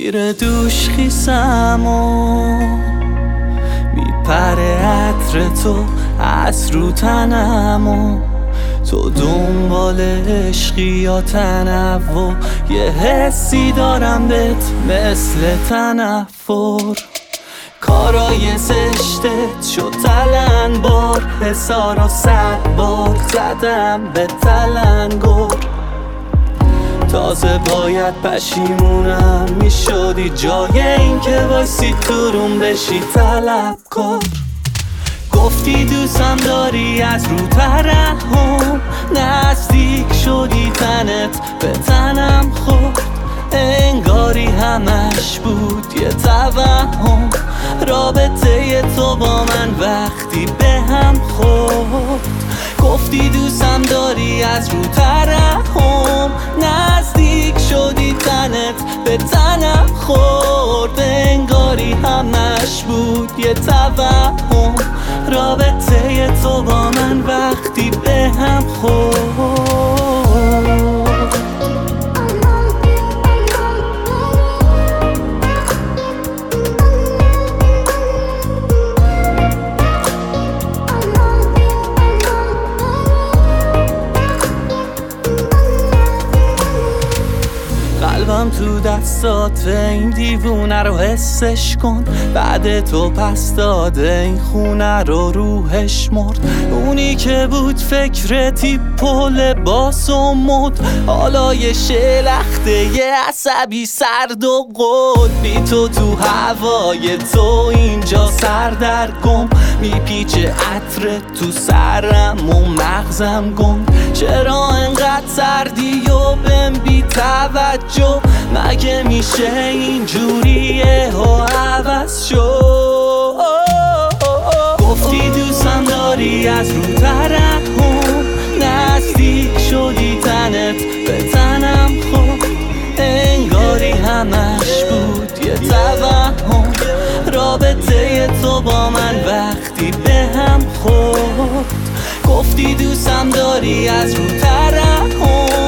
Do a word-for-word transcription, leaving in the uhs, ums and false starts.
زیر دوش خیسم و میپره عطر تو از رو تنم و تو دنبال عشقی یا تنوع، یه حسی دارم بهت مثل تنفر. کارای زشتت شد تلنبار، حسارا صد بار زدم به تلنگر. تازه باید پشیمونم میشدی جای این که وایسی تو روم بشی طلبکار. گفتی دوستم داری از رو ترحم، نزدیک شدی تنت به تنم خورد. انگاری همش بود یه توهم، رابطه تو با من وقتی به هم خورد. گفتی دوستم داری از رو ترحم، نزدیک شدی تنت به تنم خورد. انگاری همش بود یه توهم، رابطه تو با من وقتی به هم خورد. قلبم تو دستات، این دیوونه رو حسش کن. بعد تو پس داده این خونه رو روحش مرد. اونی که بود فکرتی پل باس و مد، حالا یه شلخته یه عصبی سرد و قد. بی تو تو هوای تو اینجا سردرگم، میپیچه عطر تو سرم و مغزم گم. چرا انقدر سردی و بهم بی توجه؟ مگه میشه اینجوریه ها عوض شو؟ گفتی دوستم داری از رو ترحم، نزدیک شدی تنت به تنم خورد. انگاری همش بود یه توهم، رابطه تو با من وقتی به هم خورد. گفتی دوستم داری از رو ترحم،